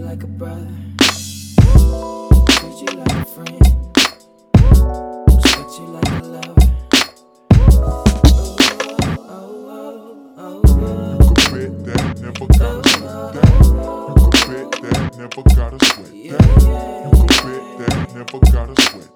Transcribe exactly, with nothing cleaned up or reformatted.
like a brother, treat you like a friend, respect you like a lover. You could bet that, never gotta sweat that. You could bet that, never gotta sweat that. You could bet that, never gotta sweat